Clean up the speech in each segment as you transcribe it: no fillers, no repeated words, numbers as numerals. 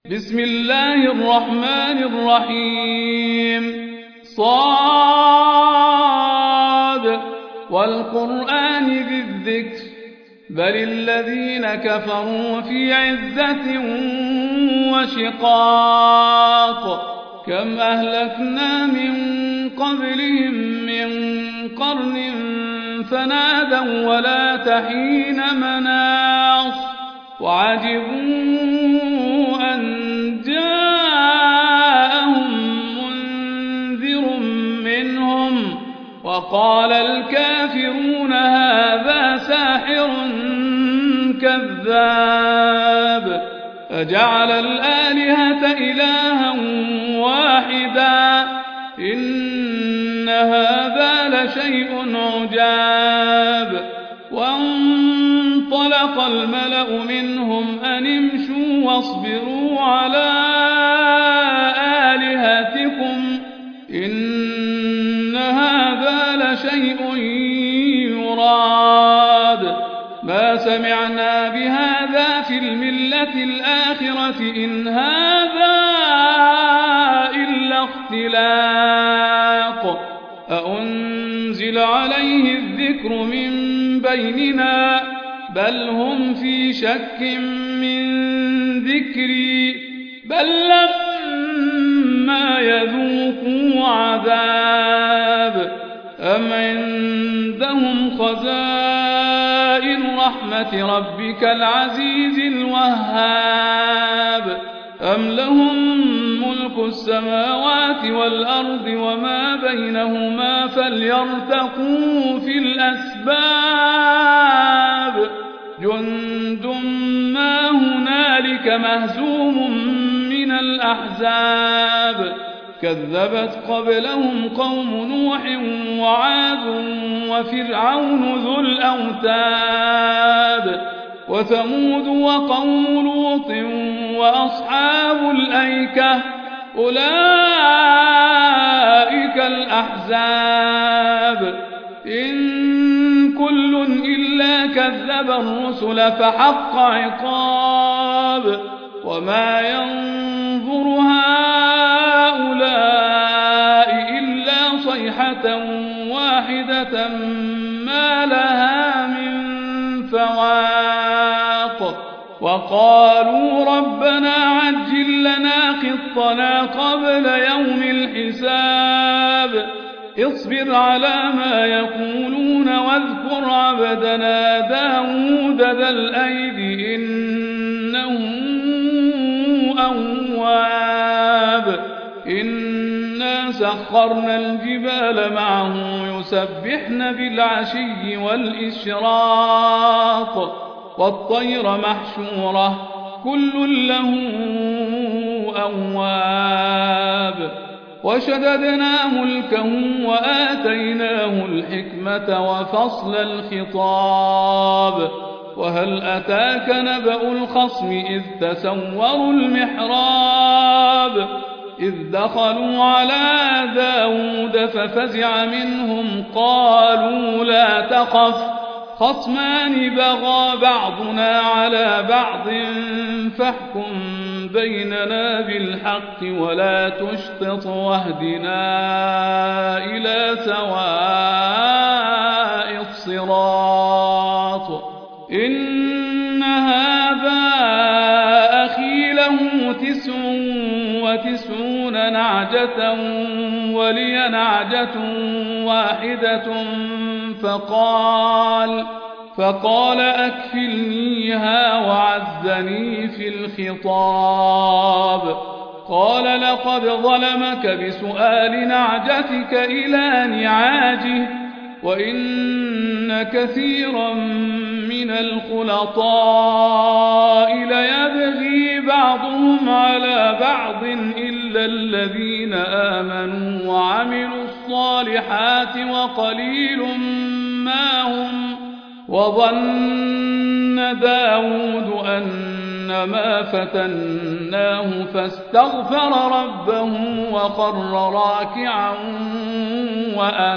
بسم الله الرحمن الرحيم صاد والقرآن ذي الذكر بل الذين كفروا في عزة وشقاق كم أهلكنا من قبلهم من قرن فنادوا ولا تحين مناص وعجبوا أن جاءهم منذر منهم وقال الكافرون هذا ساحر كذاب أجعل الآلهة إلها واحدا إن هذا لشيء عجاب وانطلق الملأ منهم أن امشوا واصبروا على آلهتكم إن هذا لشيء يراد ما سمعنا بهذا في الملة الآخرة إن هذا إلا اختلاق أأنزل عليه الذكر من بيننا بل هم في شك من ذكري بل لما يذوقوا عذاب أم عندهم خزائن رحمة ربك العزيز الوهاب أم لهم ملك السماوات والأرض وما بينهما فليرتقوا في الأسباب جند ما هنالك مهزوم من الأحزاب كذبت قبلهم قوم نوح وعاد وفرعون ذو الأوتاد وثمود وقوم لوط وأصحاب الأيكة أولئك الأحزاب إن كل إلا كذب الرسل فحق عقاب وما ينظر هؤلاء إلا صيحة واحدة ما لها من فواق وقالوا ربنا عجل لنا قطنا قبل يوم الحساب اصبر على ما يقولون واذكر عبدنا داود ذا الأيد إنه أواب إنا سخرنا الجبال معه يسبحن بالعشي والإشراق والطير محشورة كل له أواب وشددنا ملكه وآتيناه الحكمة وفصل الخطاب وهل أتاك نبأ الخصم إذ تسوروا المحراب إذ دخلوا على داود ففزع منهم قالوا لا تخف خصمان بغى بعضنا على بعض فاحكم بيننا بالحق ولا تشطط واهدنا إلى سواء الصراط إن هذا أخي له 99 نعجة ولي نعجة واحدة فقال أكفلنيها وعزني في الخطاب قال لقد ظلمك بسؤال نعجتك إلى نعاجه وإن كثيرا من الخلطاء ليبغي بعضهم على بعض إلا الذين آمنوا وعملوا الصالحات وقليل ما هم وظن داود أنما فتناه فاستغفر ربه وخر راكعا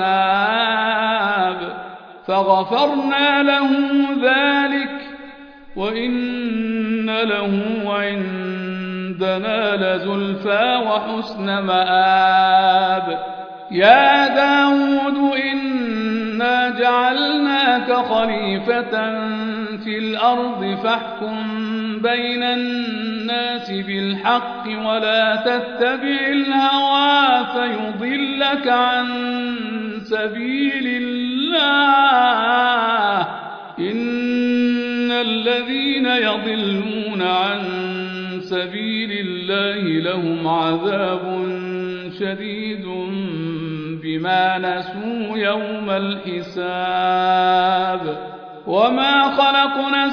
وأناب فغفرنا له ذلك وإن له عندنا لزلفى وحسن مآب يا داود إنا جعلناك خليفة في الأرض فاحكم بين الناس بالحق ولا تتبع الهوى فيضلك عن سبيل الله إن الذين يضلون عن سبيل الله لهم عذاب شديد بما نسوا يوم الحساب وما خلقنا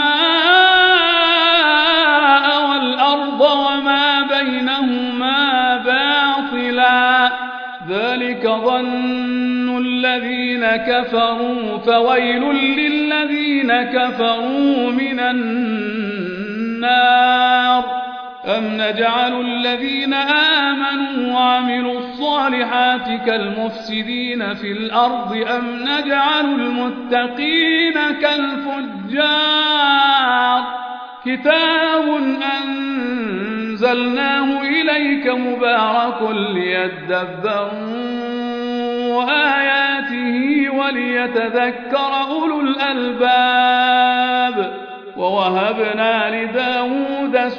السماء والأرض وما بينهما باطلا ذلك ظن الذين كفروا فويل للذين كفروا من النار أم نجعل الذين آمنوا وعملوا الصالحات كالمفسدين في الأرض أم نجعل المتقين كالفجار كتاب أنزلناه إليك مبارك ليدبروا آياته وليتذكر أولو الألباب ووهبنا لداود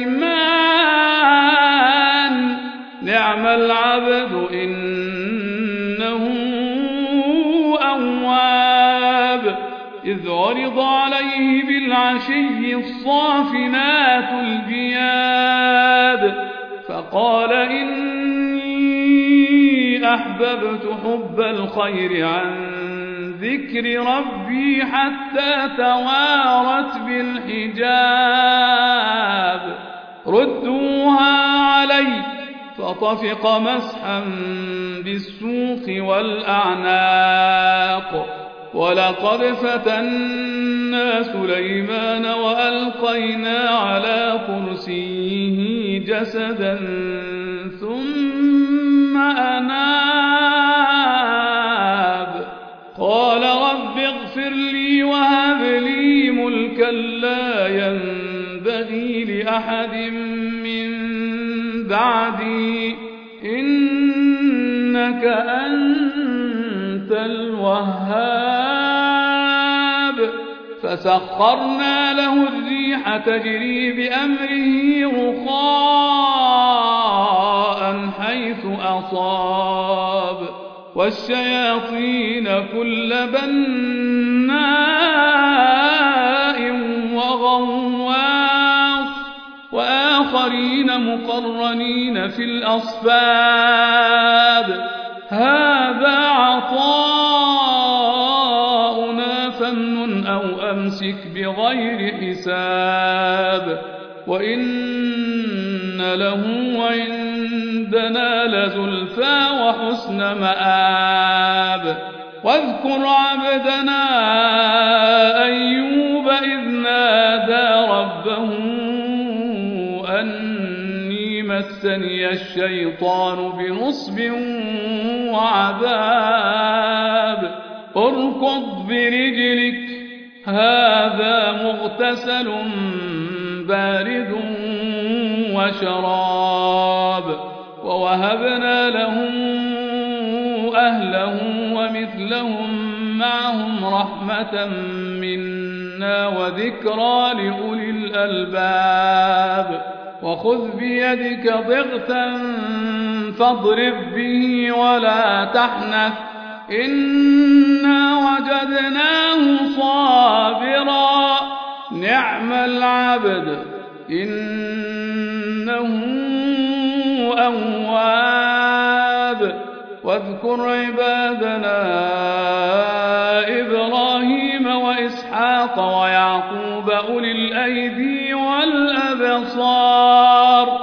سليمان نعم العبد إنه أواب إذ عرض عليه بالعشي الصافنات الجياد فقال إني أحببت حب الخير عن ذكر ربي حتى توارت بالحجاب ردوها علي فطفق مسحا بالسوق والأعناق ولقد فتنا سليمان وألقينا على كرسيه جسدا ثم أناب قال رب اغفر لي وهب لي ملكا لا ينبغي لأحد من بعدي إنك أنت الوهاب فسخرنا له الريح تجري بأمره رخاء حيث أصاب والشياطين كل بناء وغواص وآخرين مقرنين في الأصفاد هذا عطاؤنا فامنن أو أمسك بغير حساب وإن له عندنا لزلفى وحسن مآب واذكر عبدنا أيوب إذ نادى ربه أني مسني الشيطان بنصب وعذاب اركض برجلك هذا مغتسل بارد وشراب ووهبنا له أهله ومثلهم معهم رحمة منا وذكرى لأولي الألباب وخذ بيدك ضغثا فاضرب به ولا تحنث إنا وجدناه صابرا نعم العبد إنه أواب واذكر عبادنا إبراهيم وإسحاق ويعقوب أولي الأيدي والأبصار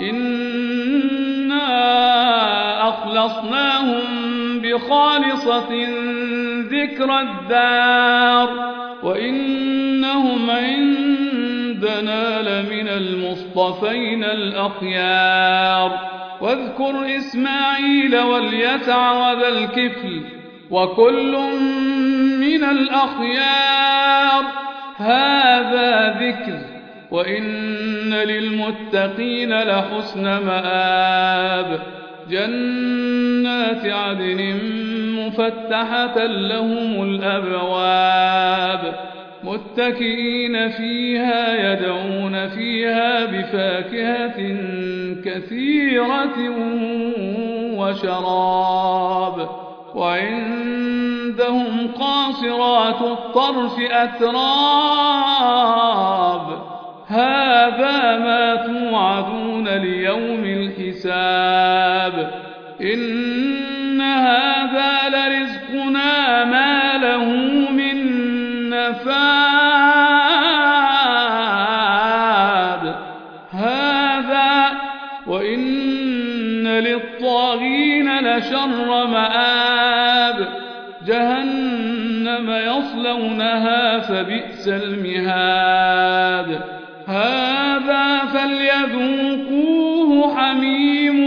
إنا أخلصناهم بخالصة ذكر الدار وإنهم عندنا لمن المصطفين الأخيار واذكر إسماعيل واليسع وذا الكفل وكل من الأخيار هذا ذكر وإن للمتقين لحسن مآب جنات عدن مفتحة لهم الأبواب متكئين فيها يدعون فيها بفاكهة كثيرة وشراب وعندهم قاصرات الطرف أتراب هذا ما توعدون ليوم الحساب إن هذا لرزقنا ما له من نفاد هذا وإن للطاغين لشر مآب جهنم يصلونها فبئس المهاد هذا فليذوقوه حميم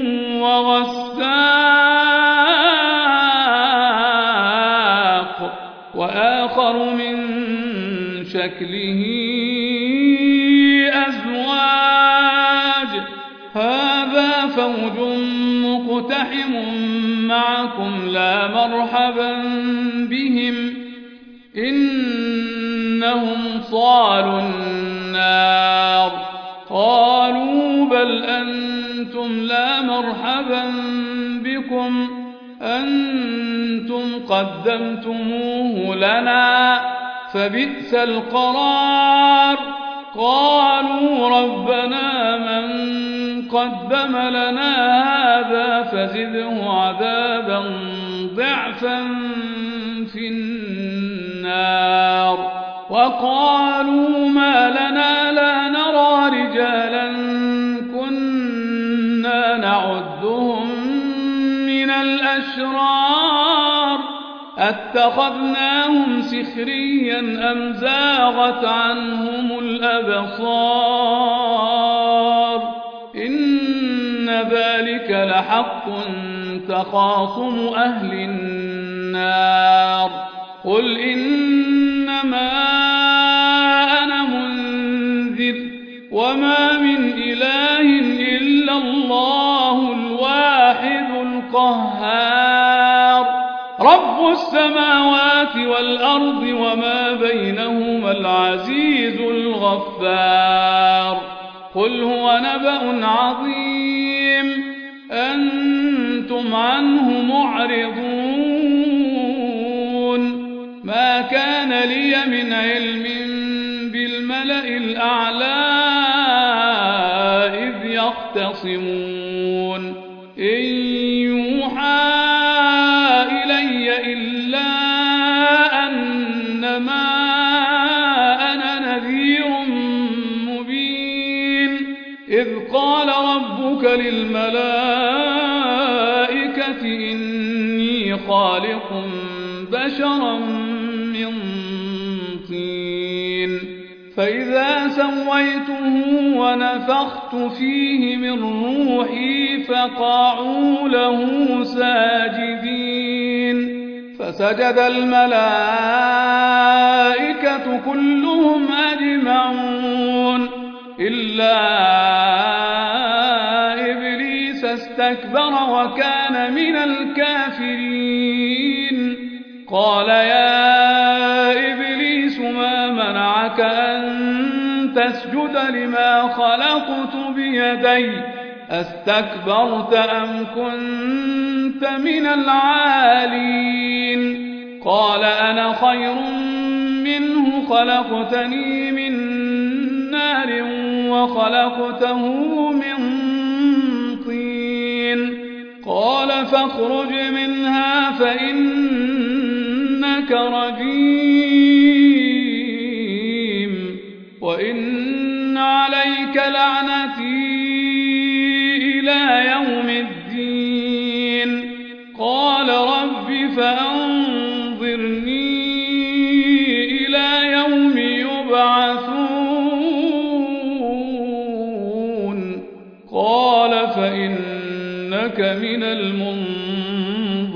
وغساق وآخر من شكله أزواج هذا فوج مقتحم معكم لا مرحبا بهم إنهم صالوا النار قالوا بل أنتم لا مرحبا بكم أنتم قدمتموه لنا فبئس القرار قالوا ربنا من قدم لنا هذا فزده عذابا ضعفا في النار وقالوا ما لنا لا نرى رجالا كنا نعدهم من الأشرار أتخذناهم سخريا أم زاغت عنهم الأبصار إن ذلك لحق تخاصم أهل النار قل إنما أنا منذر وما من إله إلا الله الواحد القهار رب السماوات والأرض وما بينهما العزيز الغفار قل هو نبأ عظيم أنتم عنه معرضون ما كان لي من علم بالملأ الأعلى إذ يختصمون إن يوحى إلي إلا أنما أنا نذير مبين إذ قال ربك للملائكة إني خالق بشرا من طين فإذا سويته ونفخت فيه من روحي فقعوا له ساجدين فسجد الملائكة كلهم أجمعون إلا إبليس استكبر وكان من الكافرين قال يا إبليس ما منعك أن تسجد لما خلقت بيدي أستكبرت أم كنت من العالين قال أنا خير منه خلقتني من نار وخلقته من طين قال فاخرج منها فإنك رجيم وإن عليك لعنتي إلى يوم الدين قال رب فأنظرني إلى يوم يبعثون قال فإنك من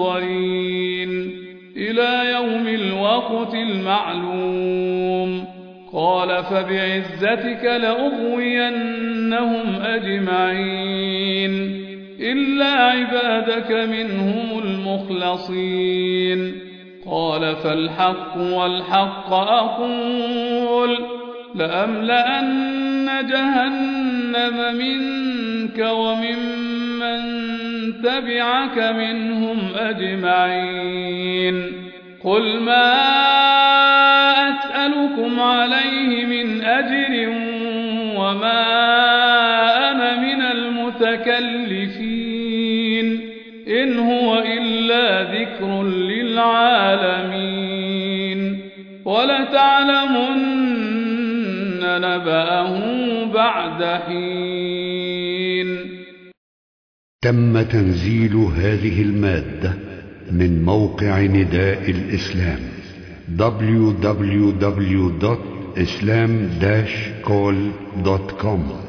المنظرين إلى يوم الوقت المعلوم قال فبعزتك لأغوينهم أجمعين إلا عبادك منهم المخلصين قال فالحق والحق أقول لأملأن جهنم منك وممن تبعك منهم أجمعين قل ما أسألكم عليه من أجر وما أنا من المتكلفين إن هو إلا ذكر للعالمين ولتعلمن نبأه بعد حين. تم تنزيل هذه المادة من موقع نداء الإسلام www.islam-call.com